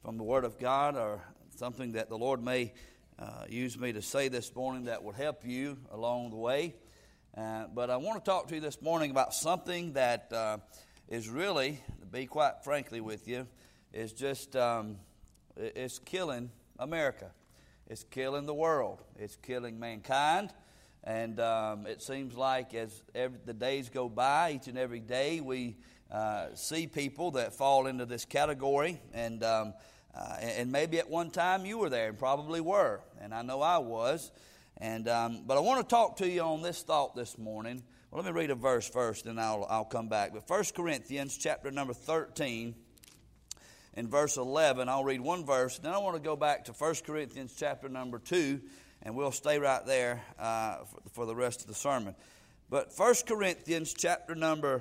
from the Word of God, or something that the Lord may use me to say this morning that would help you along the way. But I want to talk to you this morning about something that is really, to be quite frankly with you, is just it's killing America. It's killing the world. It's killing mankind. And it seems like as the days go by, each and every day, we see people that fall into this category. And maybe at one time you were there and probably were. And I know I was. And but I want to talk to you on this thought this morning. Well, let me read a verse first, and I'll come back. But 1 Corinthians chapter number 13 and verse 11. I'll read one verse. Then I want to go back to 1 Corinthians chapter number 2. And we'll stay right there for the rest of the sermon. But 1 Corinthians chapter number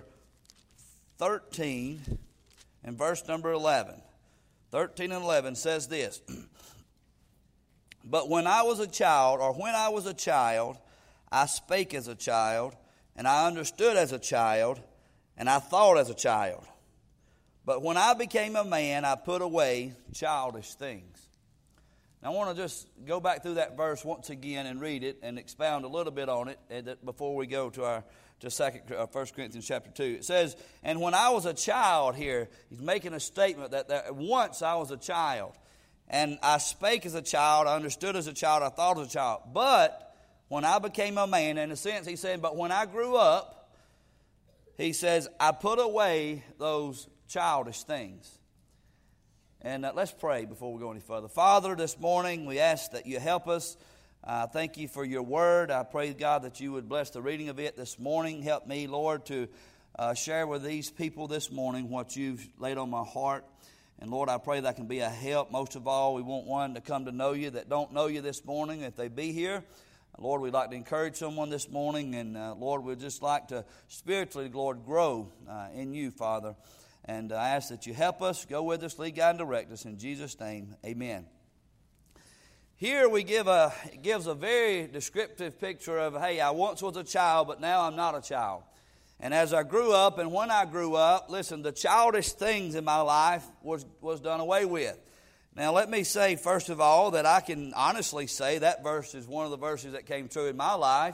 13 and verse number 11. 13 and 11 says this. But when I was a child, I spake as a child, and I understood as a child, and I thought as a child. But when I became a man, I put away childish things. Now, I want to just go back through that verse once again and read it and expound a little bit on it before we go to 1 Corinthians chapter 2. It says, and when I was a child here, he's making a statement that once I was a child. And I spake as a child, I understood as a child, I thought as a child. But when I became a man, in a sense, he's saying, but when I grew up, he says, I put away those childish things. And let's pray before we go any further. Father, this morning we ask that you help us. Thank you for your word. I pray, God, that you would bless the reading of it this morning. Help me, Lord, to share with these people this morning what you've laid on my heart. And, Lord, I pray that can be a help. Most of all, we want one to come to know you that don't know you this morning, if they be here. Lord, we'd like to encourage someone this morning. And, Lord, we'd just like to spiritually, Lord, grow in you, Father. And I ask that you help us, go with us, lead, guide, and direct us. In Jesus' name, amen. Here it gives a very descriptive picture of, hey, I once was a child, but now I'm not a child. And as I grew up, and when I grew up, listen, the childish things in my life was done away with. Now, let me say, first of all, that I can honestly say that verse is one of the verses that came true in my life.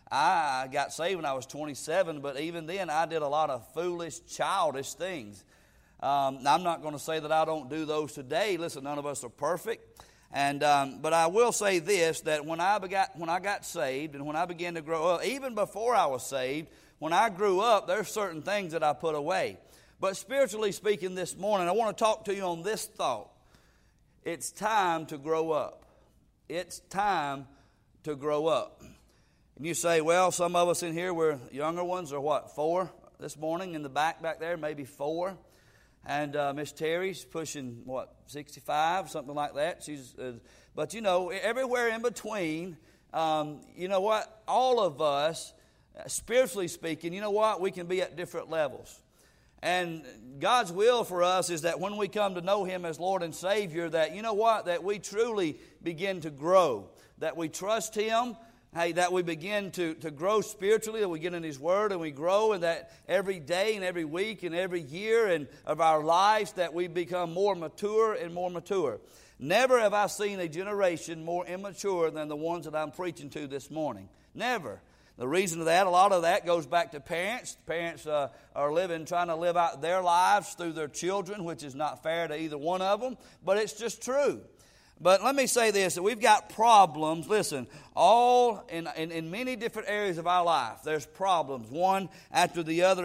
I got saved when I was 27, but even then I did a lot of foolish, childish things. I'm not going to say that I don't do those today. Listen, none of us are perfect. And but I will say this, that when I got saved and when I began to grow up, even before I was saved, when I grew up, there's certain things that I put away. But spiritually speaking this morning, I want to talk to you on this thought. It's time to grow up. It's time to grow up. And you say, well, some of us in here, we're younger ones, are what, 4 this morning in the back there, maybe 4. And Miss Terry's pushing, 65, something like that. But, everywhere in between, you know what, all of us, spiritually speaking, you know what, we can be at different levels. And God's will for us is that when we come to know Him as Lord and Savior, that, you know what, that we truly begin to grow, that we trust Him. Hey, that we begin to grow spiritually, that we get in His Word and we grow, and that every day and every week and every year and of our lives that we become more mature and more mature. Never have I seen a generation more immature than the ones that I'm preaching to this morning. Never. The reason of that, a lot of that goes back to parents. Parents are trying to live out their lives through their children, which is not fair to either one of them, but it's just true. But let me say this, that we've got problems, listen, all in many different areas of our life. There's problems, one after the other.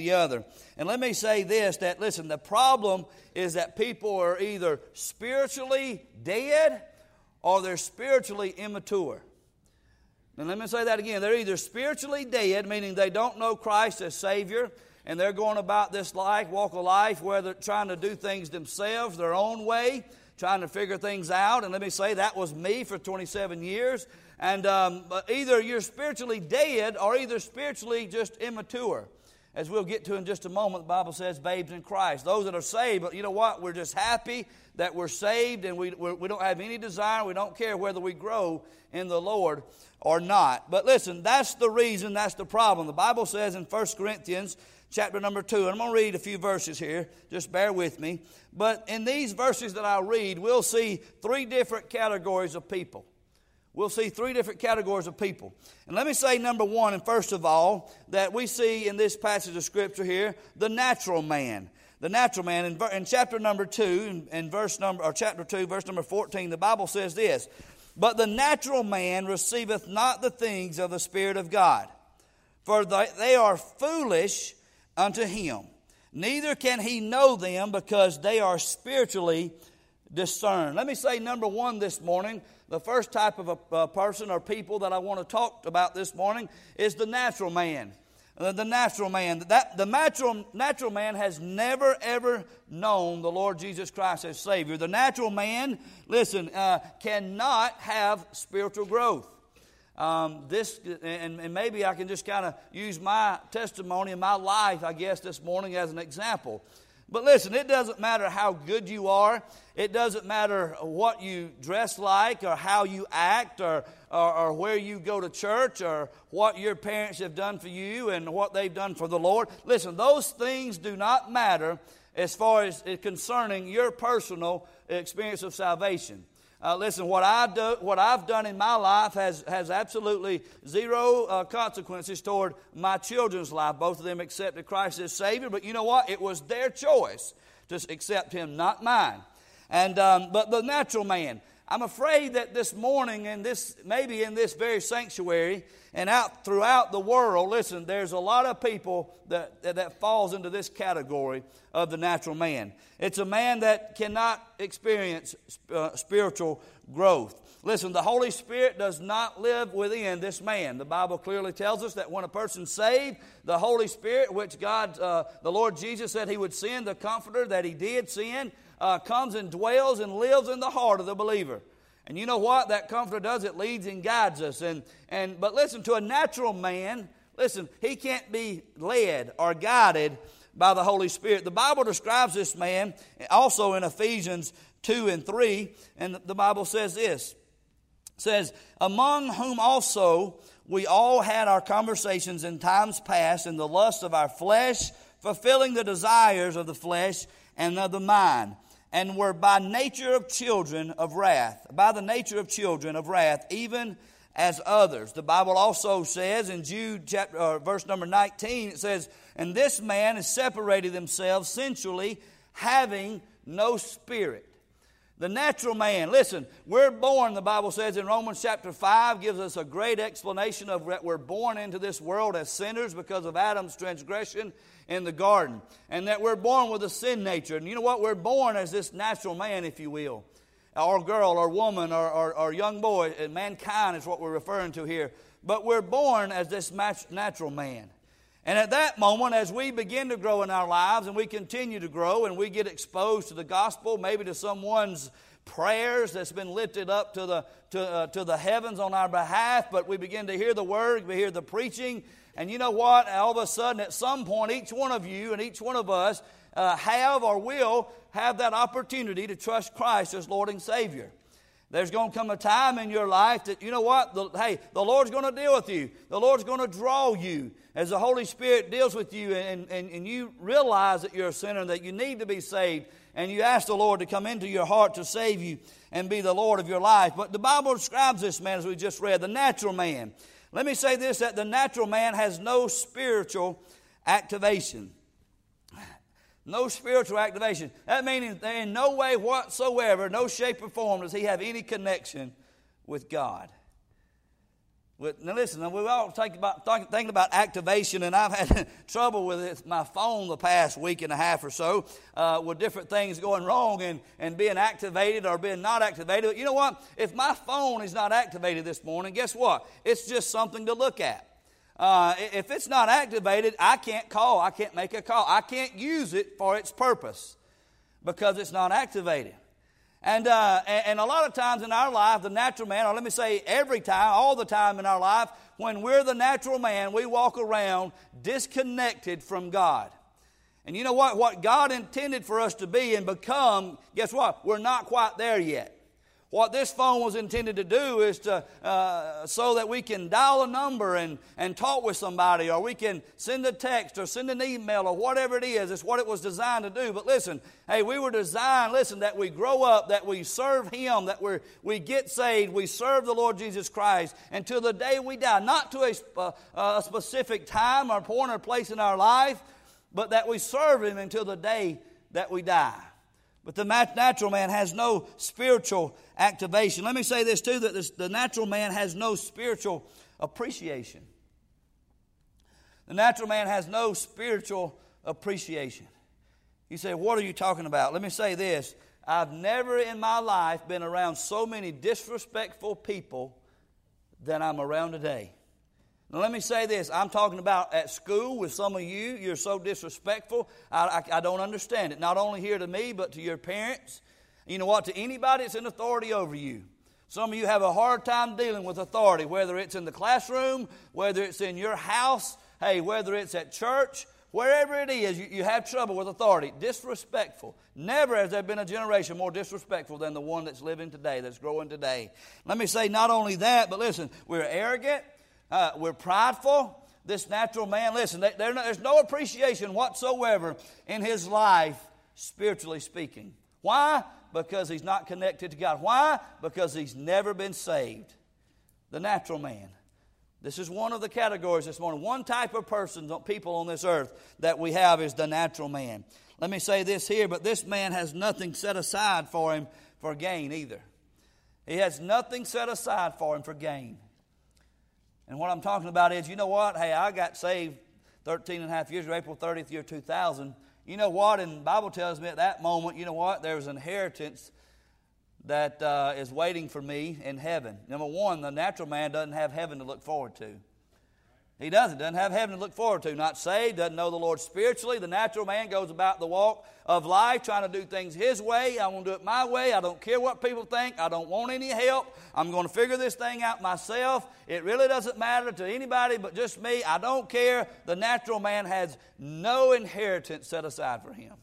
And let me say this, that listen, the problem is that people are either spiritually dead or they're spiritually immature. And let me say that again. They're either spiritually dead, meaning they don't know Christ as Savior, and they're going about this walk of life where they're trying to do things themselves, their own way, trying to figure things out. And let me say, that was me for 27 years. And but either you're spiritually dead or either spiritually just immature. As we'll get to in just a moment, the Bible says babes in Christ. Those that are saved, but you know what? We're just happy that we're saved, and we don't have any desire. We don't care whether we grow in the Lord or not. But listen, that's the reason, that's the problem. The Bible says in 1 Corinthians chapter number 2. And I'm going to read a few verses here. Just bear with me. But in these verses that I'll read, we'll see three different categories of people. We'll see three different categories of people. And let me say, number one, and first of all, that we see in this passage of Scripture here, the natural man. The natural man. In chapter number 2, chapter 2, verse number 14, the Bible says this, "But the natural man receiveth not the things of the Spirit of God, for they are foolish unto him. Neither can he know them, because they are spiritually discerned." Let me say, number one this morning, the first type of a person or people that I want to talk about this morning is the natural man. The natural man. The natural man has never, ever known the Lord Jesus Christ as Savior. The natural man, listen, cannot have spiritual growth. And maybe I can just kind of use my testimony and my life, I guess, this morning as an example. But listen, it doesn't matter how good you are. It doesn't matter what you dress like or how you act or where you go to church or what your parents have done for you and what they've done for the Lord. Listen, those things do not matter as far as concerning your personal experience of salvation. Listen, what I've done in my life has absolutely zero consequences toward my children's life. Both of them accepted Christ as Savior, but you know what? It was their choice to accept Him, not mine. And but the natural man, I'm afraid that this morning, maybe in this very sanctuary and out throughout the world, listen, there's a lot of people that falls into this category of the natural man. It's a man that cannot experience spiritual growth. Listen, the Holy Spirit does not live within this man. The Bible clearly tells us that when a person's saved, the Holy Spirit, which the Lord Jesus said He would send, the Comforter that He did send, comes and dwells and lives in the heart of the believer. And you know what that Comforter does? It leads and guides us. But listen, to a natural man, listen, he can't be led or guided by the Holy Spirit. The Bible describes this man also in Ephesians 2 and 3, and the Bible says this. It says, "Among whom also we all had our conversations in times past in the lust of our flesh, fulfilling the desires of the flesh and of the mind, and were by nature of children of wrath, even as others." The Bible also says in Jude verse number 19, it says, "And this man has separated themselves sensually, having no spirit." The natural man, listen, we're born, the Bible says in Romans chapter 5, gives us a great explanation of that we're born into this world as sinners because of Adam's transgression in the garden. And that we're born with a sin nature. And you know what? We're born as this natural man, if you will. Or girl, or woman, or young boy. Mankind is what we're referring to here. But we're born as this natural man. And at that moment, as we begin to grow in our lives and we continue to grow and we get exposed to the gospel, maybe to someone's prayers that's been lifted up to the heavens on our behalf, but we begin to hear the word, we hear the preaching, and you know what? All of a sudden, at some point, each one of you and each one of us have or will have that opportunity to trust Christ as Lord and Savior. There's going to come a time in your life that, you know what, the Lord's going to deal with you. The Lord's going to draw you as the Holy Spirit deals with you and you realize that you're a sinner and that you need to be saved. And you ask the Lord to come into your heart to save you and be the Lord of your life. But the Bible describes this man, as we just read, the natural man. Let me say this, that the natural man has no spiritual activation. No spiritual activation. That means in no way whatsoever, no shape or form, does he have any connection with God. Now listen, we all thinking about activation, and I've had trouble with my phone the past week and a half or so with different things going wrong and being activated or being not activated. But you know what? If my phone is not activated this morning, guess what? It's just something to look at. If it's not activated, I can't call. I can't make a call. I can't use it for its purpose because it's not activated. And a lot of times in our life, the natural man, or let me say every time, all the time in our life, when we're the natural man, we walk around disconnected from God. And you know what? What God intended for us to be and become, guess what? We're not quite there yet. What this phone was intended to do is to so that we can dial a number and talk with somebody, or we can send a text or send an email or whatever it is. It's what it was designed to do. But listen, hey, we were designed, that we grow up, that we serve Him, that we get saved, we serve the Lord Jesus Christ until the day we die. Not to a specific time or point or place in our life, but that we serve Him until the day that we die. But the natural man has no spiritual activation. Let me say this too, that the natural man has no spiritual appreciation. The natural man has no spiritual appreciation. You say, what are you talking about? Let me say this. I've never in my life been around so many disrespectful people than I'm around today. Now let me say this. I'm talking about at school with some of you. You're so disrespectful. I don't understand it. Not only here to me, but to your parents. You know what? To anybody that's in authority over you. Some of you have a hard time dealing with authority, whether it's in the classroom, whether it's in your house, whether it's at church, wherever it is, you have trouble with authority. Disrespectful. Never has there been a generation more disrespectful than the one that's living today, that's growing today. Let me say not only that, but listen, we're arrogant. We're prideful. This natural man, listen, there's no appreciation whatsoever in his life, spiritually speaking. Why? Because he's not connected to God. Why? Because he's never been saved. The natural man. This is one of the categories this morning. One type of person, people on this earth that we have is the natural man. Let me say this here, but this man has nothing set aside for him for gain either. He has nothing set aside for him for gain. And what I'm talking about is, you know what? Hey, I got saved 13 and a half years ago, April 30th, year 2000. You know what? And the Bible tells me at that moment, you know what? There's an inheritance that is waiting for me in heaven. Number one, the natural man doesn't have heaven to look forward to. He doesn't have heaven to look forward to. Not saved, doesn't know the Lord spiritually. The natural man goes about the walk of life trying to do things his way. I want to do it my way. I don't care what people think. I don't want any help. I'm going to figure this thing out myself. It really doesn't matter to anybody but just me. I don't care. The natural man has no inheritance set aside for him.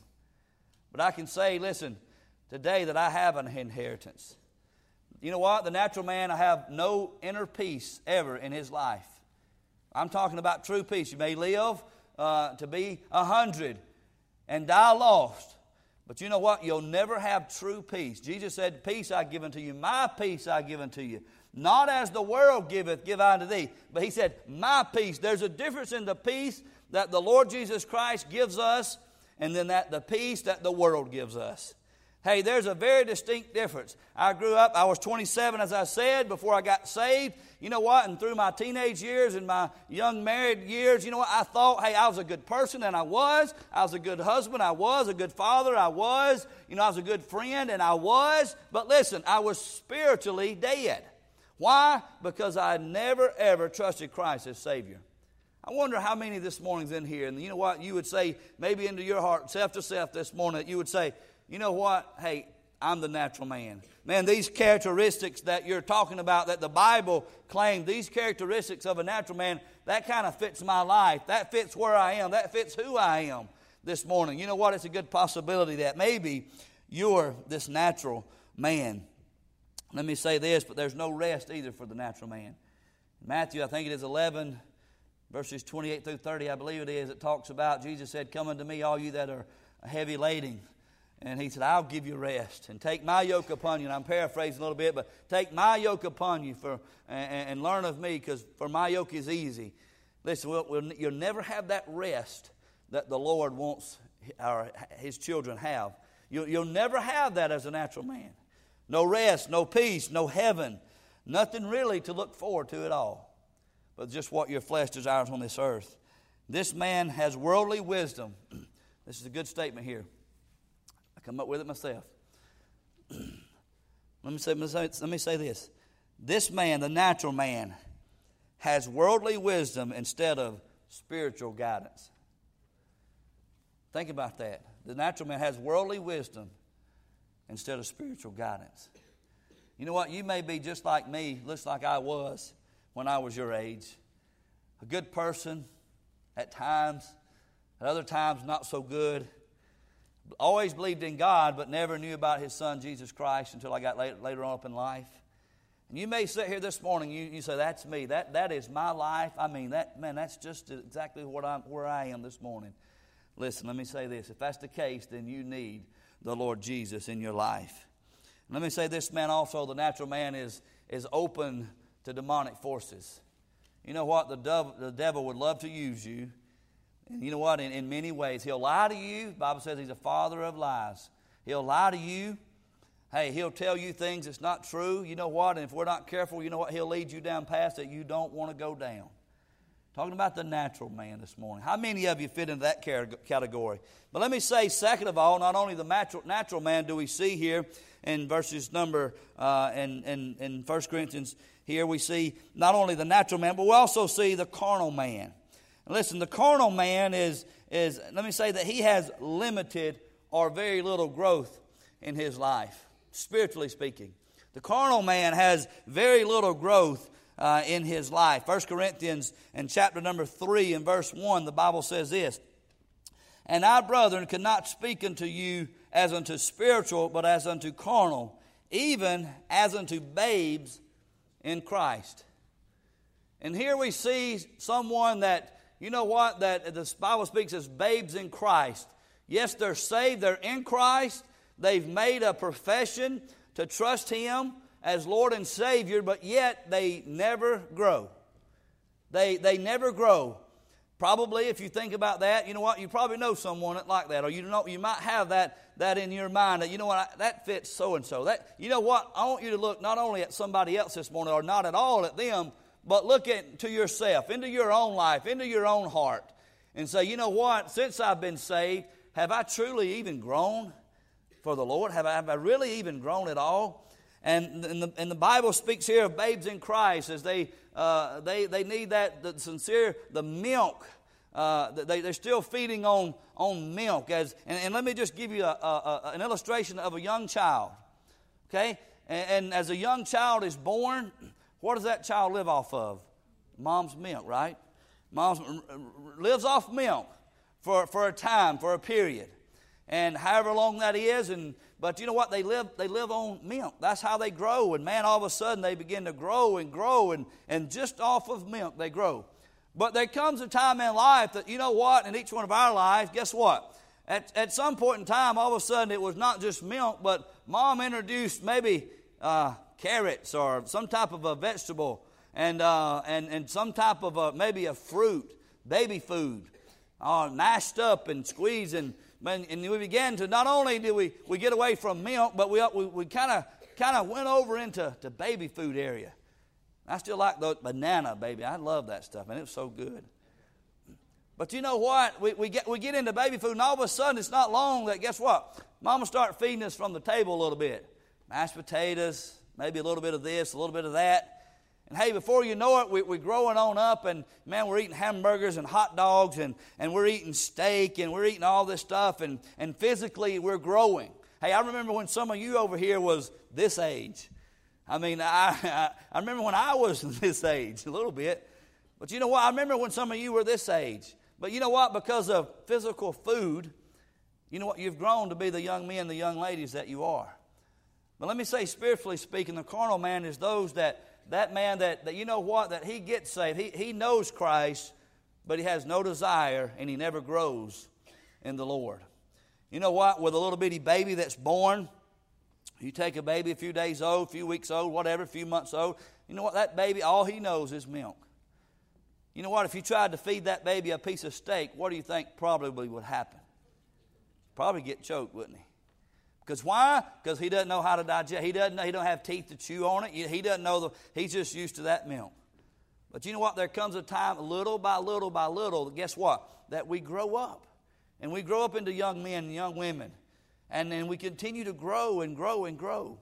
But I can say, listen, today that I have an inheritance. You know what? The natural man, I have no inner peace ever in his life. I'm talking about true peace. You may live to be 100 and die lost. But you know what? You'll never have true peace. Jesus said, peace I give unto you. My peace I give unto you. Not as the world giveth, give I unto thee. But he said, my peace. There's a difference in the peace that the Lord Jesus Christ gives us and then the peace that the world gives us. Hey, there's a very distinct difference. I grew up, I was 27, as I said, before I got saved. You know what? And through my teenage years and my young married years, you know what? I thought, hey, I was a good person, and I was. I was a good husband, I was. A good father, I was. You know, I was a good friend, and I was. But listen, I was spiritually dead. Why? Because I never, ever trusted Christ as Savior. I wonder how many this morning's in here, and you know what? You would say, maybe into your heart, self to self this morning, that you would say, you know what? Hey, I'm the natural man. Man, these characteristics that you're talking about, that the Bible claimed, these characteristics of a natural man, that kind of fits my life. That fits where I am. That fits who I am this morning. You know what? It's a good possibility that maybe you're this natural man. Let me say this, but there's no rest either for the natural man. Matthew, I think it is 11, verses 28 through 30, I believe it is, it talks about, Jesus said, come unto me, all you that are heavy laden. And he said, I'll give you rest. And take my yoke upon you. And I'm paraphrasing a little bit, but take my yoke upon you and learn of me, because for my yoke is easy. Listen, you'll never have that rest that the Lord wants His children have. You'll never have that as a natural man. No rest, no peace, no heaven. Nothing really to look forward to at all. But just what your flesh desires on this earth. This man has worldly wisdom. This is a good statement here. I come up with it myself. Let me say this. This man, the natural man, has worldly wisdom instead of spiritual guidance. Think about that. The natural man has worldly wisdom instead of spiritual guidance. You know what? You may be just like me, looks like I was when I was your age. A good person at times, at other times not so good. always believed in God, but never knew about His Son, Jesus Christ, until I got later on up in life. And you may sit here this morning, you say, that's me. That is my life. I mean, that's just exactly where I am this morning. Listen, let me say this. If that's the case, then you need the Lord Jesus in your life. And let me say this, man, also, the natural man is open to demonic forces. You know what? The devil would love to use you. And you know what? In many ways. He'll lie to you. The Bible says he's a father of lies. He'll lie to you. Hey, he'll tell you things that's not true. You know what? And if we're not careful, you know what? He'll lead you down paths that you don't want to go down. Talking about the natural man this morning. How many of you fit into that category? But let me say, second of all, not only the natural man do we see here in verses number, in 1 Corinthians here, we see not only the natural man, but we also see the carnal man. And listen, the carnal man is let me say that he has limited or very little growth in his life, spiritually speaking. The carnal man has very little growth in his life. 1 Corinthians and chapter number 3 and verse 1, the Bible says this, "And I, brethren, could not speak unto you as unto spiritual, but as unto carnal, even as unto babes in Christ." And here we see someone that, you know what, that the Bible speaks as babes in Christ. Yes, they're saved, they're in Christ, they've made a profession to trust Him as Lord and Savior, but yet they never grow. They never grow. Probably, if you think about that, you know what, you probably know someone that like that, or you might have that in your mind, that, you know what, that fits so-and-so. That, you know what, I want you to look not only at somebody else this morning, or not at all at them, but look to yourself, into your own life, into your own heart, and say, you know what, since I've been saved, have I truly even grown for the Lord? Have I really even grown at all? And the Bible speaks here of babes in Christ as they need the milk. They're still feeding on milk. And let me just give you an illustration of a young child. Okay? And as a young child is born, what does that child live off of? Mom's milk, right? Mom lives off milk for a time, for a period. And however long that is, but you know what? They live on milk. That's how they grow. And man, all of a sudden they begin to grow, and just off of milk they grow. But there comes a time in life that, you know what, in each one of our lives, guess what? At some point in time, all of a sudden it was not just milk, but Mom introduced maybe carrots or some type of a vegetable, and some type of maybe a fruit, baby food, mashed up and squeezed, and we began to, not only did we get away from milk, but we kind of went over into the baby food area. I still like the banana, baby. I love that stuff, and it was so good. But you know what? We get into baby food, and all of a sudden, it's not long that, guess what? Mama start feeding us from the table a little bit. Mashed potatoes, maybe a little bit of this, a little bit of that. And hey, before you know it, we're growing on up, and man, we're eating hamburgers and hot dogs, and we're eating steak, and we're eating all this stuff, and physically we're growing. Hey, I remember when some of you over here was this age. I mean, I remember when I was this age, a little bit. But you know what? I remember when some of you were this age. But you know what? Because of physical food, you know what? You've grown to be the young men, the young ladies that you are. But let me say, spiritually speaking, the carnal man is those that man that you know what, that he gets saved. He knows Christ, but he has no desire, and he never grows in the Lord. You know what? With a little bitty baby that's born, you take a baby a few days old, a few weeks old, whatever, a few months old. You know what? That baby, all he knows is milk. You know what? If you tried to feed that baby a piece of steak, what do you think probably would happen? Probably get choked, wouldn't he? Because why? Because he doesn't know how to digest. He don't have teeth to chew on it. He doesn't know. He's just used to that milk. But you know what? There comes a time, little by little by little, guess what? That we grow up. And we grow up into young men and young women. And then we continue to grow and grow and grow.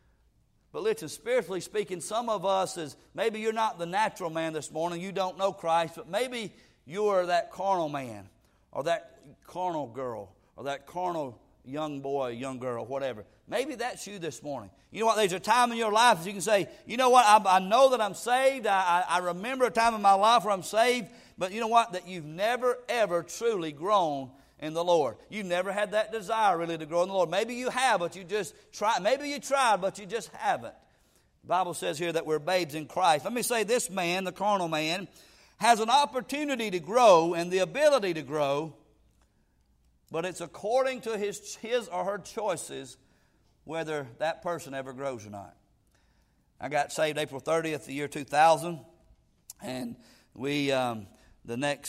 But listen, spiritually speaking, some of us maybe you're not the natural man this morning. You don't know Christ. But maybe you are that carnal man, or that carnal girl, or that carnal young boy, young girl, whatever. Maybe that's you this morning. You know what? There's a time in your life that you can say, you know what? I know that I'm saved. I remember a time in my life where I'm saved. But you know what? That you've never, ever truly grown in the Lord. You never had that desire really to grow in the Lord. Maybe you have, but you just try. Maybe you tried, but you just haven't. The Bible says here that we're babes in Christ. Let me say, this man, the carnal man, has an opportunity to grow and the ability to grow, but it's according to his or her choices whether that person ever grows or not. I got saved April 30th, the year 2000, and we that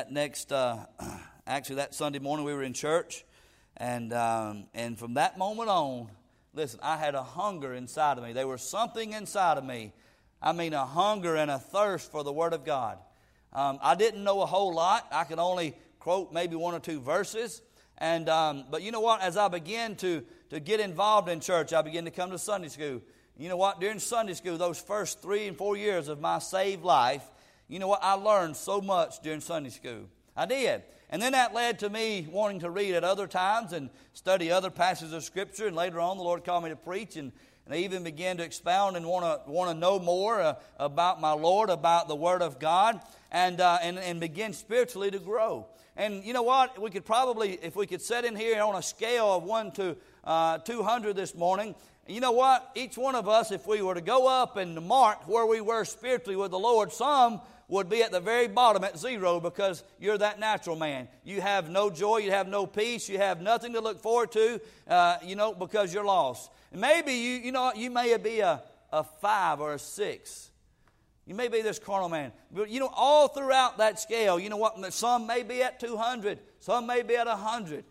Sunday morning we were in church, and from that moment on, listen, I had a hunger inside of me. There was something inside of me. I mean, a hunger and a thirst for the Word of God. I didn't know a whole lot. I could only quote maybe one or two verses. But you know what? As I began to get involved in church, I began to come to Sunday school. You know what? During Sunday school, those first 3 and 4 years of my saved life, you know what? I learned so much during Sunday school. I did. And then that led to me wanting to read at other times and study other passages of Scripture. And later on, the Lord called me to preach, and I even began to expound and want to know more about my Lord, about the Word of God, and begin spiritually to grow. And you know what? We could probably, if we could sit in here on a scale of 1 to 200 this morning, you know what? Each one of us, if we were to go up and mark where we were spiritually with the Lord, some would be at the very bottom at 0 because you're that natural man. You have no joy, you have no peace, you have nothing to look forward to, because you're lost. And maybe you may be a 5 or a 6. You may be this carnal man. But all throughout that scale, you know what? Some may be at 200, some may be at 100.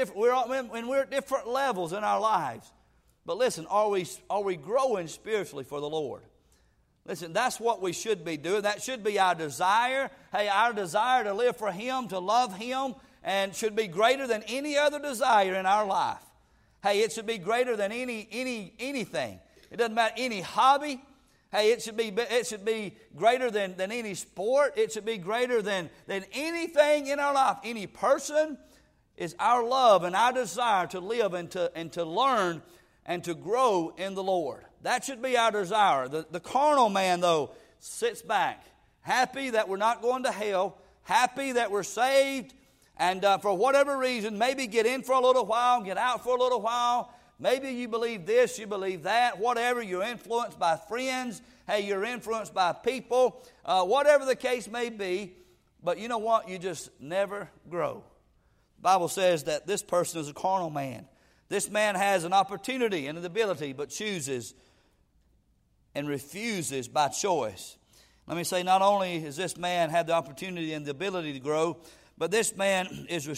We're at different levels in our lives. But listen, are we growing spiritually for the Lord? Listen, that's what we should be doing. That should be our desire. Hey, our desire to live for Him, to love Him, and should be greater than any other desire in our life. Hey, it should be greater than anything. It doesn't matter, any hobby. Hey, it should be greater than any sport. It should be greater than anything in our life. Any person is our love and our desire to live and to learn and to grow in the Lord. That should be our desire. The carnal man, though, sits back, happy that we're not going to hell, happy that we're saved, and for whatever reason, maybe get in for a little while, get out for a little while. Maybe you believe this, you believe that, whatever. You're influenced by friends. Hey, you're influenced by people. Whatever the case may be. But you know what? You just never grow. The Bible says that this person is a carnal man. This man has an opportunity and an ability, but chooses and refuses by choice. Let me say, not only has this man had the opportunity and the ability to grow, but this man is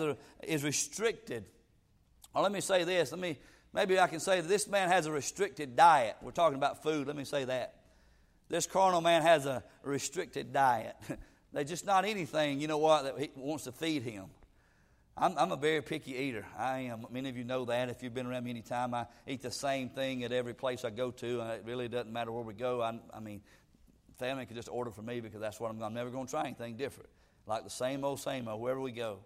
restricted. Or let me say this. Maybe I can say that this man has a restricted diet. We're talking about food. Let me say that. This carnal man has a restricted diet. There's just not anything, you know what, that he wants to feed him. I'm a very picky eater. I am. Many of you know that. If you've been around me any time, I eat the same thing at every place I go to. And it really doesn't matter where we go. I mean, family can just order for me because that's what I'm never going to try anything different. Like the same old, wherever we go.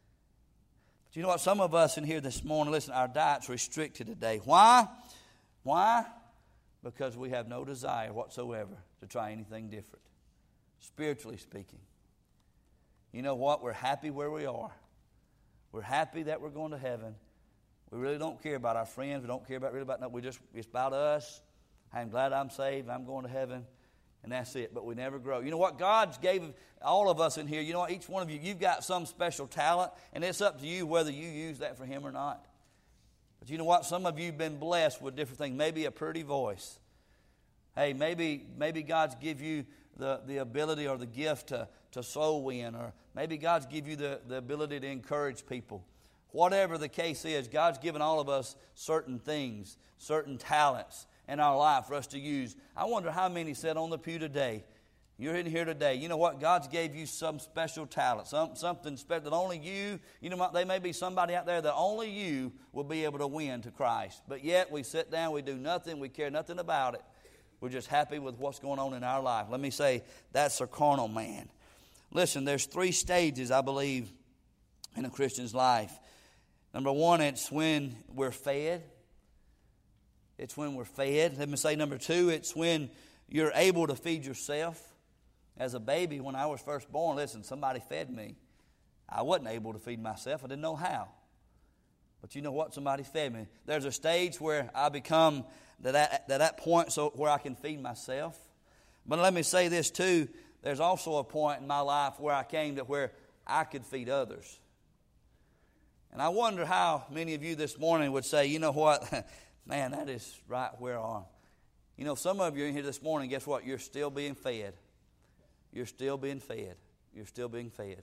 But you know what? Some of us in here this morning, listen, our diet's restricted today. Why? Why? Because we have no desire whatsoever to try anything different. Spiritually speaking. You know what? We're happy where we are. We're happy that we're going to heaven. We really don't care about our friends. We don't care about no. It's about us. I'm glad I'm saved. I'm going to heaven. And that's it. But we never grow. You know what? God's gave all of us in here. You know what? Each one of you, you've got some special talent. And it's up to you whether you use that for Him or not. But you know what? Some of you have been blessed with different things. Maybe a pretty voice. Hey, maybe God's give you the ability or the gift to soul win, or maybe God's give you the ability to encourage people. Whatever the case is, God's given all of us certain things, certain talents in our life for us to use. I wonder how many sat on the pew today. You're in here today. You know what? God's gave you some special talent, something special that only you, you know what? There may be somebody out there that only you will be able to win to Christ. But yet we sit down, we do nothing, we care nothing about it. We're just happy with what's going on in our life. Let me say, that's a carnal man. Listen, there's 3 stages, I believe, in a Christian's life. Number 1, it's when we're fed. It's when we're fed. Let me say number 2, it's when you're able to feed yourself. As a baby, when I was first born, listen, somebody fed me. I wasn't able to feed myself. I didn't know how. But you know what? Somebody fed me. There's a stage where I become to that point so where I can feed myself. But let me say this too. There's also a point in my life where I came to where I could feed others. And I wonder how many of you this morning would say, you know what? Man, that is right where I am. You know, some of you are in here this morning, guess what? You're still being fed. You're still being fed. You're still being fed.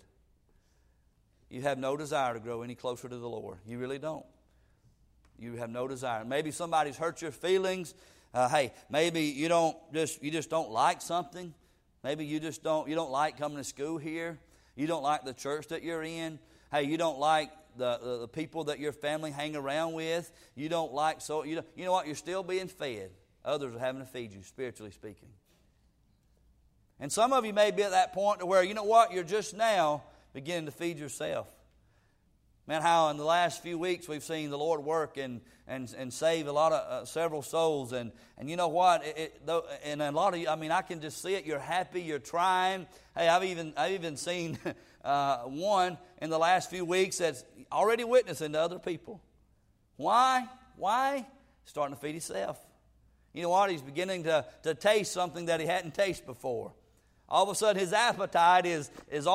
You have no desire to grow any closer to the Lord. You really don't. You have no desire. Maybe somebody's hurt your feelings. Hey, maybe you just don't like something. Maybe you don't like coming to school here. You don't like the church that you're in. Hey, you don't like the people that your family hang around with. You don't like you know what? You're still being fed. Others are having to feed you, spiritually speaking. And some of you may be at that point to where, you know what? You're just now beginning to feed yourself. Man, how in the last few weeks we've seen the Lord work and save a lot of several souls, and you know what? And a lot of you, I mean, I can just see it. You're happy. You're trying. Hey, I've even seen one in the last few weeks that's already witnessing to other people. Why? Starting to feed himself. You know what? He's beginning to taste something that he hadn't tasted before. All of a sudden, his appetite is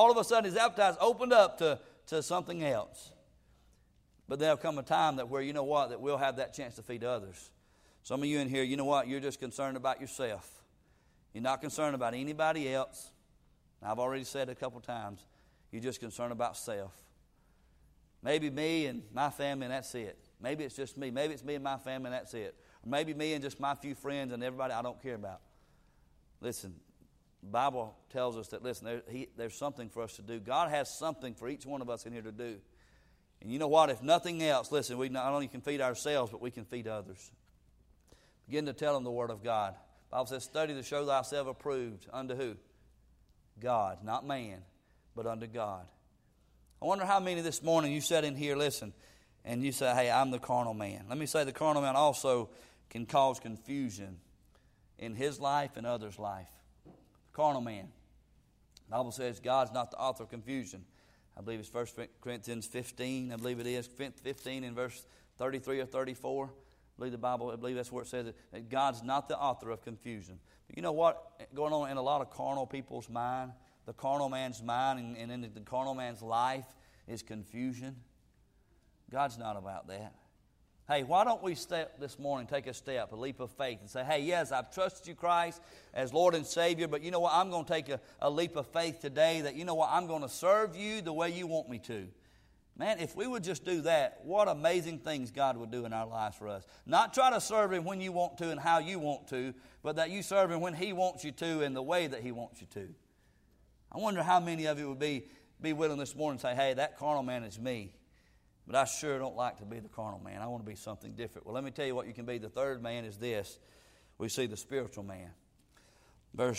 opened up to something else. But there'll come a time that where, you know what, that we'll have that chance to feed others. Some of you in here, you know what, you're just concerned about yourself. You're not concerned about anybody else. I've already said it a couple times. You're just concerned about self. Maybe me and my family and that's it. Maybe it's just me. Maybe it's me and my family and that's it. Or maybe me and just my few friends and everybody I don't care about. Listen, the Bible tells us that, listen, there's something for us to do. God has something for each one of us in here to do. And you know what? If nothing else, listen, we not only can feed ourselves, but we can feed others. Begin to tell them the Word of God. The Bible says, study to show thyself approved unto who? God, not man, but unto God. I wonder how many this morning you sat in here, listen, and you say, hey, I'm the carnal man. Let me say the carnal man also can cause confusion in his life and others' life. Carnal man. The Bible says God's not the author of confusion. I believe it's 1 Corinthians 15. I believe it is 15 in verse 33 or 34. I believe that's where it says that God's not the author of confusion. But you know what? Going on in a lot of carnal people's mind, the carnal man's mind and in the carnal man's life is confusion. God's not about that. Hey, why don't we this morning take a step, a leap of faith, and say, hey, yes, I've trusted you, Christ, as Lord and Savior, but you know what? I'm going to take a leap of faith today that, you know what? I'm going to serve you the way you want me to. Man, if we would just do that, what amazing things God would do in our lives for us. Not try to serve Him when you want to and how you want to, but that you serve Him when He wants you to and the way that He wants you to. I wonder how many of you would be willing this morning to say, hey, that carnal man is me. But I sure don't like to be the carnal man. I want to be something different. Well, let me tell you what you can be. The third man is this. We see the spiritual man. The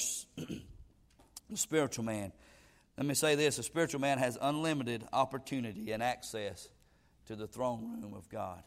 spiritual man. Let me say this. The spiritual man has unlimited opportunity and access to the throne room of God.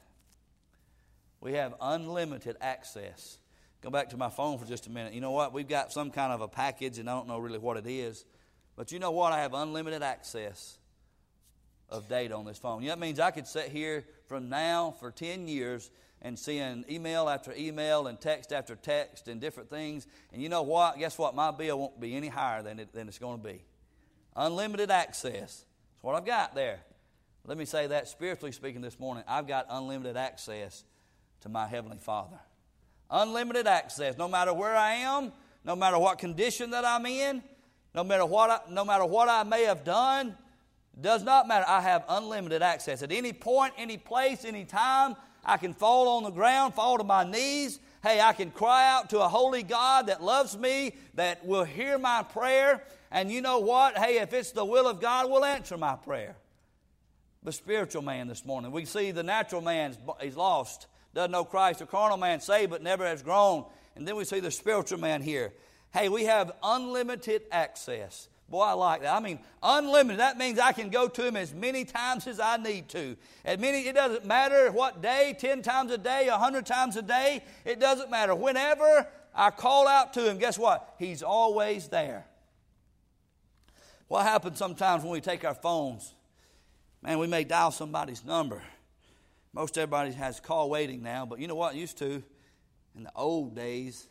We have unlimited access. Go back to my phone for just a minute. You know what? We've got some kind of a package, and I don't know really what it is. But you know what? I have unlimited access of data on this phone. You know, that means I could sit here from now for 10 years and send email after email and text after text and different things. And you know what? Guess what? My bill won't be any higher than it's going to be. Unlimited access. That's what I've got there. Let me say that spiritually speaking this morning, I've got unlimited access to my Heavenly Father. Unlimited access. No matter where I am, no matter what condition that I'm in, no matter what I may have done, does not matter. I have unlimited access. At any point, any place, any time, I can fall on the ground, fall to my knees. Hey, I can cry out to a holy God that loves me, that will hear my prayer. And you know what? Hey, if it's the will of God, we'll answer my prayer. The spiritual man this morning. We see the natural man, he's lost. Doesn't know Christ. The carnal man saved but never has grown. And then we see the spiritual man here. Hey, we have unlimited access. Boy, I like that. I mean, unlimited. That means I can go to Him as many times as I need to. It doesn't matter what day, 10 times a day, 100 times a day. It doesn't matter. Whenever I call out to Him, guess what? He's always there. What happens sometimes when we take our phones Man, we may dial somebody's number. Most everybody has call waiting now, but you know what? Used to, in the old days,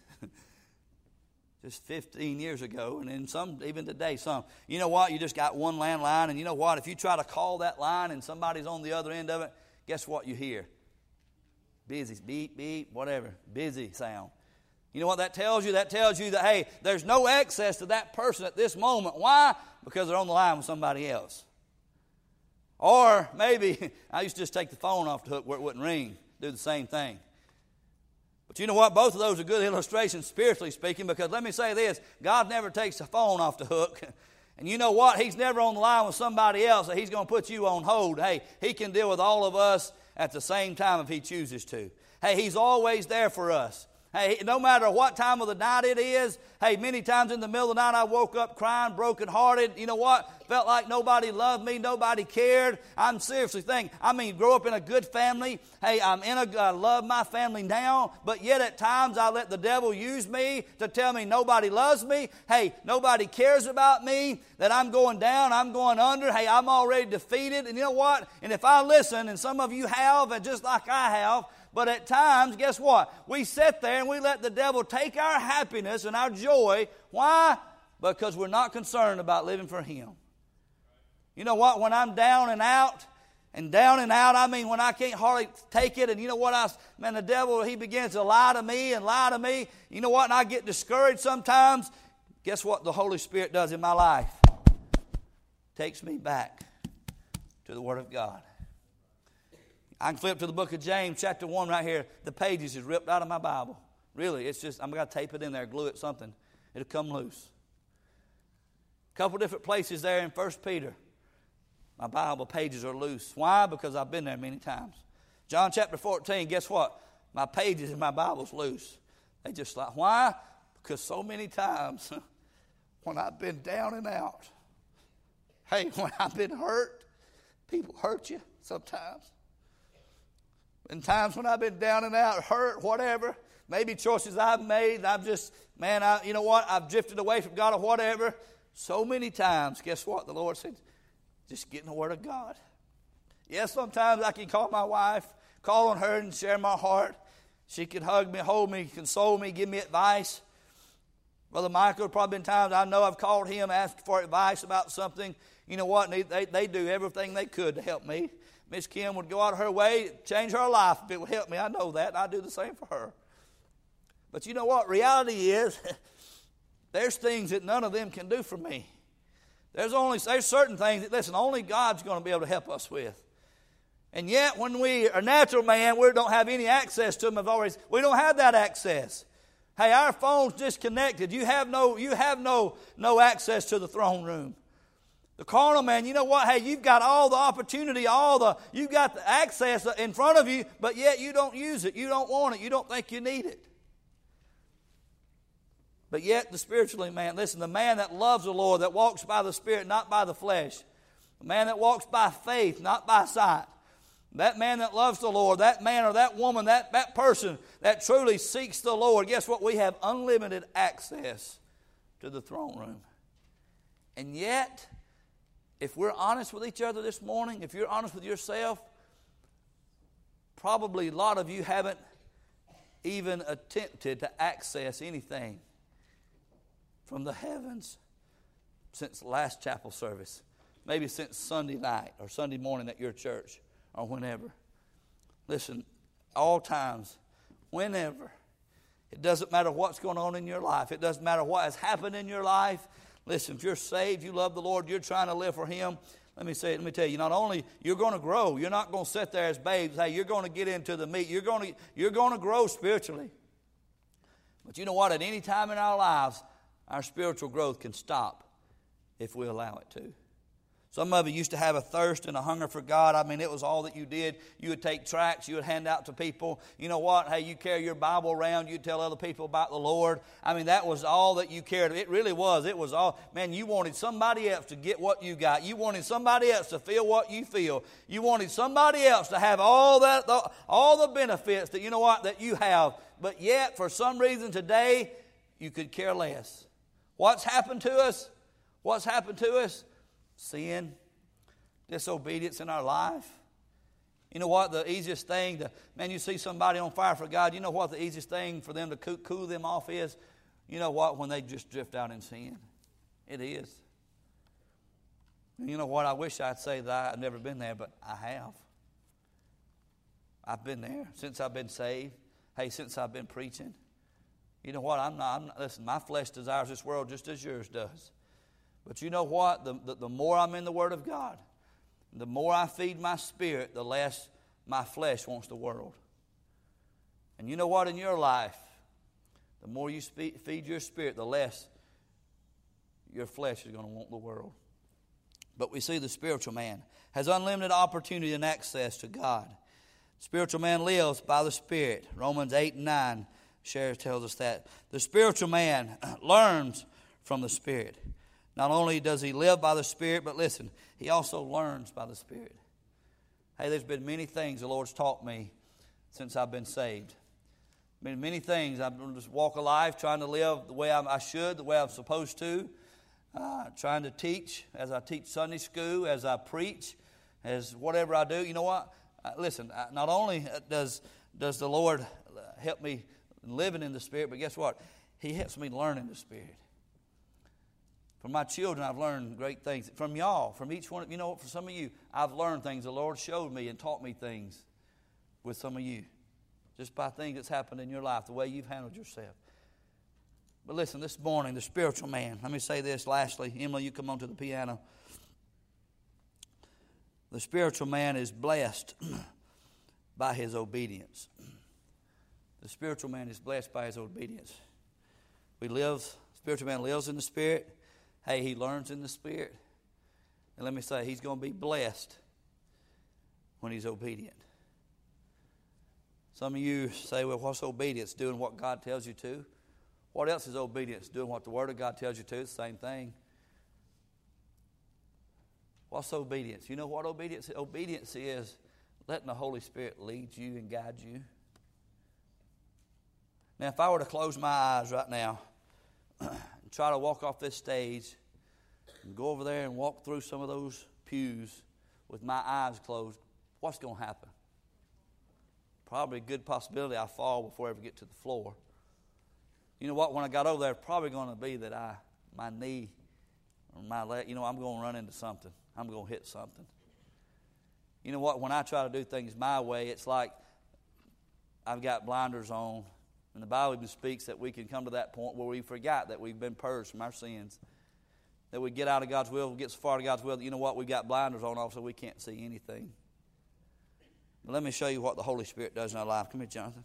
just 15 years ago, and then some, even today, some. You know what? You just got one landline, and you know what? If you try to call that line and somebody's on the other end of it, guess what you hear? Busy, beep, beep, whatever, busy sound. You know what that tells you? That tells you that, hey, there's no access to that person at this moment. Why? Because they're on the line with somebody else. Or maybe I used to just take the phone off the hook where it wouldn't ring, do the same thing. But you know what? Both of those are good illustrations, spiritually speaking, because let me say this, God never takes the phone off the hook. And you know what? He's never on the line with somebody else that He's going to put you on hold. Hey, He can deal with all of us at the same time if He chooses to. Hey, He's always there for us. Hey, no matter what time of the night it is, hey, many times in the middle of the night I woke up crying, brokenhearted. You know what? Felt like nobody loved me, nobody cared. I'm seriously thinking, grow up in a good family. Hey, I love my family now, but yet at times I let the devil use me to tell me nobody loves me. Hey, nobody cares about me, that I'm going down, I'm going under. Hey, I'm already defeated. And you know what? And if I listen, and some of you have, and just like I have, but at times, guess what? We sit there and we let the devil take our happiness and our joy. Why? Because we're not concerned about living for Him. You know what? When I'm down and out, when I can't hardly take it, and you know what? The devil, he begins to lie to me. You know what? And I get discouraged sometimes. Guess what the Holy Spirit does in my life? Takes me back to the Word of God. I can flip to the book of James, chapter 1 right here. The pages is ripped out of my Bible. Really, it's just, I'm going to tape it in there, glue it something. It'll come loose. A couple different places there in 1 Peter. My Bible pages are loose. Why? Because I've been there many times. John chapter 14, guess what? My pages in my Bible's loose. They just like, why? Because so many times when I've been down and out, hey, when I've been hurt, people hurt you sometimes. In times when I've been down and out, hurt, whatever, maybe choices I've made, you know what, I've drifted away from God or whatever. So many times, guess what? The Lord said, just get in the Word of God. Yes, sometimes I can call my wife, call on her and share my heart. She could hug me, hold me, console me, give me advice. Brother Michael, probably been times I know I've called him, asked for advice about something. You know what? They do everything they could to help me. Miss Kim would go out of her way, change her life if it would help me. I know that, and I do the same for her. But you know what? Reality is, there's things that none of them can do for me. There's certain things that, listen, only God's going to be able to help us with. And yet, when we are natural man, we don't have any access to them. We don't have that access. Hey, our phone's disconnected. You have no access to the throne room. The carnal man, you know what? Hey, you've got all the opportunity, you've got the access in front of you, but yet you don't use it. You don't want it. You don't think you need it. But yet the spiritually man, listen, the man that loves the Lord, that walks by the Spirit, not by the flesh. The man that walks by faith, not by sight. That man that loves the Lord, that man or that woman, that person that truly seeks the Lord, guess what? We have unlimited access to the throne room. And yet, if we're honest with each other this morning, if you're honest with yourself, probably a lot of you haven't even attempted to access anything from the heavens since the last chapel service. Maybe since Sunday night or Sunday morning at your church or whenever. Listen, all times, whenever. It doesn't matter what's going on in your life. It doesn't matter what has happened in your life. Listen, if you're saved, you love the Lord, you're trying to live for Him, let me tell you, not only you're going to grow, you're not going to sit there as babes. Hey, you're going to get into the meat. You're going to grow spiritually. But you know what? At any time in our lives, our spiritual growth can stop if we allow it to. Some of you used to have a thirst and a hunger for God. It was all that you did. You would take tracts. You would hand out to people. You know what? Hey, you carry your Bible around. You tell other people about the Lord. That was all that you cared. It really was. It was all. Man, you wanted somebody else to get what you got. You wanted somebody else to feel what you feel. You wanted somebody else to have all the benefits that, you know what, that you have. But yet, for some reason today, you could care less. What's happened to us? Sin, disobedience in our life. You know what? The easiest thing you see somebody on fire for God, you know what the easiest thing for them to cool them off is? You know what? When they just drift out in sin. It is. And you know what? I wish I'd say that I've never been there, but I have. I've been there since I've been saved. Hey, since I've been preaching. You know what? I'm not, listen, my flesh desires this world just as yours does. But you know what? The more I'm in the Word of God, the more I feed my spirit, the less my flesh wants the world. And you know what? In your life, the more you feed your spirit, the less your flesh is going to want the world. But we see the spiritual man has unlimited opportunity and access to God. Spiritual man lives by the Spirit. Romans 8 and 9 tells us that. The spiritual man learns from the Spirit. Not only does he live by the Spirit, but listen, he also learns by the Spirit. Hey, there's been many things the Lord's taught me since I've been saved. Many things. I've just walk a life trying to live the way I should, the way I'm supposed to. Trying to teach as I teach Sunday school, as I preach, as whatever I do. You know what? Listen, not only does the Lord help me living in the Spirit, but guess what? He helps me learn in the Spirit. From my children, I've learned great things. From y'all, from each one, you know, for some of you, I've learned things. The Lord showed me and taught me things with some of you. Just by things that's happened in your life, the way you've handled yourself. But listen, this morning, the spiritual man. Let me say this lastly. Emily, you come on to the piano. The spiritual man is blessed by his obedience. The spiritual man is blessed by his obedience. Spiritual man lives in the Spirit. Hey, he learns in the Spirit. And let me say, he's going to be blessed when he's obedient. Some of you say, well, what's obedience? Doing what God tells you to. What else is obedience? Doing what the Word of God tells you to. It's the same thing. What's obedience? You know what obedience is? Obedience is letting the Holy Spirit lead you and guide you. Now, if I were to close my eyes right now and try to walk off this stage and go over there and walk through some of those pews with my eyes closed, what's going to happen? Probably a good possibility I fall before I ever get to the floor. You know what? When I got over there, it's probably going to be that my knee or my leg, I'm going to run into something. I'm going to hit something. You know what? When I try to do things my way, it's like I've got blinders on. And the Bible even speaks that we can come to that point where we forgot that we've been purged from our sins. That we get out of God's will, get so far to God's will that, you know what? We've got blinders on also we can't see anything. But let me show you what the Holy Spirit does in our life. Come here, Jonathan.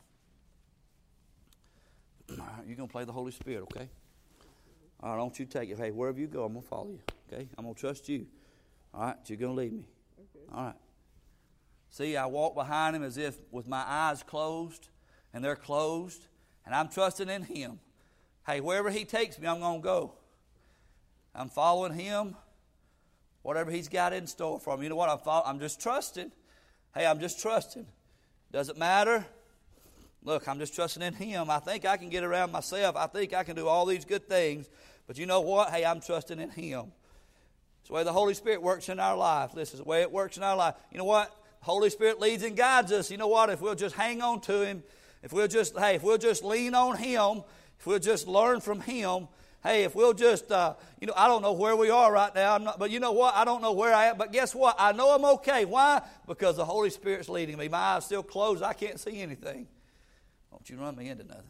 All right, you're going to play the Holy Spirit, okay? All right, don't you take it. Hey, wherever you go, I'm going to follow you, okay? I'm going to trust you. All right, you're going to lead me. Okay. All right. See, I walk behind him as if with my eyes closed, and they're closed, and I'm trusting in him. Hey, wherever he takes me, I'm going to go. I'm following him, whatever he's got in store for me. You know what? I'm just trusting. Hey, I'm just trusting. Doesn't matter. Look, I'm just trusting in him. I think I can get around myself. I think I can do all these good things. But you know what? Hey, I'm trusting in him. It's the way the Holy Spirit works in our life. This is the way it works in our life. You know what? The Holy Spirit leads and guides us. You know what? If we'll just hang on to him, if we'll just lean on him, if we'll just learn from him, hey, if we'll just, I don't know where we are right now, but you know what? I don't know where I am, but guess what? I know I'm okay. Why? Because the Holy Spirit's leading me. My eyes still closed. I can't see anything. Don't you run me into nothing.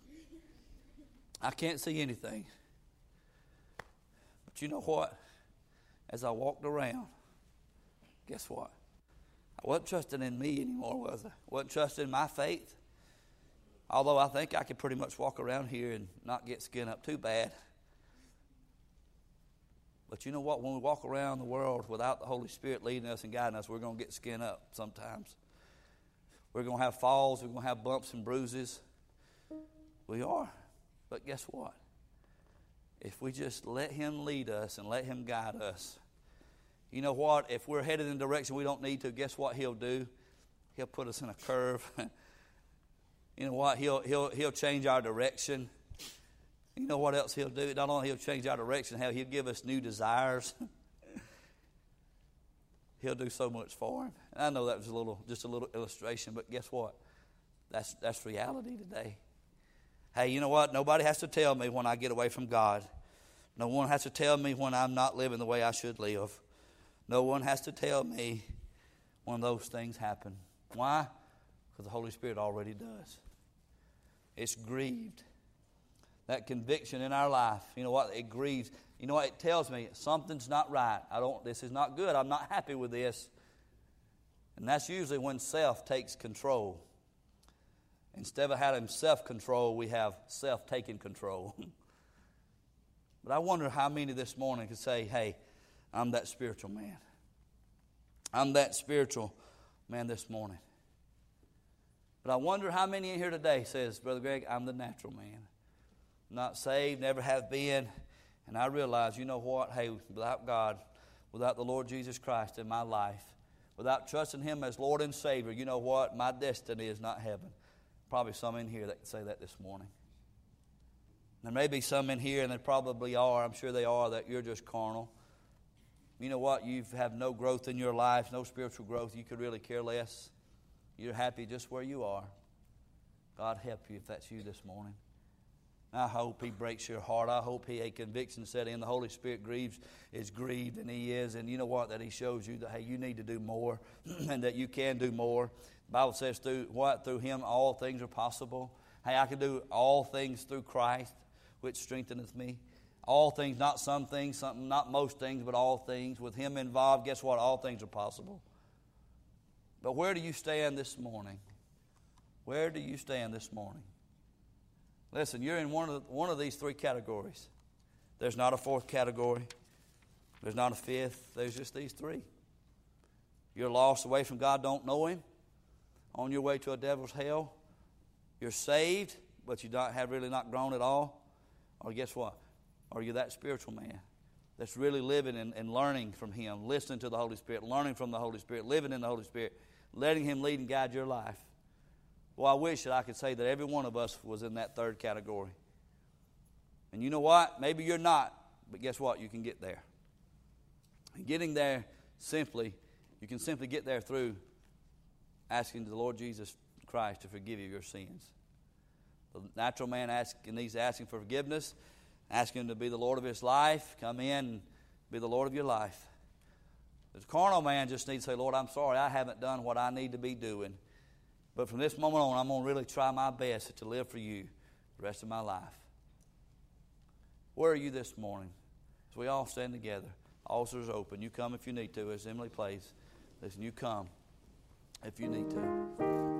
I can't see anything. But you know what? As I walked around, guess what? I wasn't trusting in me anymore, was I? Wasn't trusting in my faith. Although I think I could pretty much walk around here and not get skinned up too bad. But you know what? When we walk around the world without the Holy Spirit leading us and guiding us, we're going to get skinned up sometimes. We're going to have falls. We're going to have bumps and bruises. We are. But guess what? If we just let him lead us and let him guide us, you know what? If we're headed in a direction we don't need to, guess what he'll do? He'll put us in a curve. You know what? He'll change our direction. You know what else he'll do? Not only he'll change our direction, he'll give us new desires. He'll do so much for him. And I know that was just a little illustration, but guess what? That's reality today. Hey, you know what? Nobody has to tell me when I get away from God. No one has to tell me when I'm not living the way I should live. No one has to tell me when those things happen. Why? Because the Holy Spirit already does. It's grieved. That conviction in our life, you know what? It grieves. You know what? It tells me something's not right. This is not good. I'm not happy with this. And that's usually when self takes control. Instead of having self-control, we have self-taking control. But I wonder how many this morning could say, hey, I'm that spiritual man. I'm that spiritual man this morning. But I wonder how many in here today says, Brother Greg, I'm the natural man. Not saved, never have been. And I realize, you know what? Hey, without God, without the Lord Jesus Christ in my life, without trusting Him as Lord and Savior, you know what? My destiny is not heaven. Probably some in here that can say that this morning. There may be some in here, and there probably are, I'm sure they are, that you're just carnal. You know what? You have no growth in your life, no spiritual growth. You could really care less. You're happy just where you are. God help you if that's you this morning. I hope He breaks your heart. I hope a conviction set in. The Holy Spirit is grieved, and He is. And you know what? That He shows you that, hey, you need to do more and that you can do more. The Bible says through Him all things are possible. Hey, I can do all things through Christ, which strengtheneth me. All things, not some things, not most things, but all things. With Him involved, guess what? All things are possible. But where do you stand this morning? Where do you stand this morning? Listen, you're in one of these three categories. There's not a fourth category. There's not a fifth. There's just these three. You're lost away from God, don't know Him, on your way to a devil's hell. You're saved, but you have really not grown at all. Or guess what? Or you're that spiritual man that's really living and learning from Him, listening to the Holy Spirit, learning from the Holy Spirit, living in the Holy Spirit, letting Him lead and guide your life. Well, I wish that I could say that every one of us was in that third category. And you know what? Maybe you're not, but guess what? You can get there. And getting there you can simply get there through asking the Lord Jesus Christ to forgive you your sins. The natural man needs asking for forgiveness, asking Him to be the Lord of his life, come in and be the Lord of your life. The carnal man just needs to say, Lord, I'm sorry, I haven't done what I need to be doing. But from this moment on, I'm going to really try my best to live for you the rest of my life. Where are you this morning? As we all stand together, altars are open. You come if you need to, as Emily plays. Listen, you come if you need to.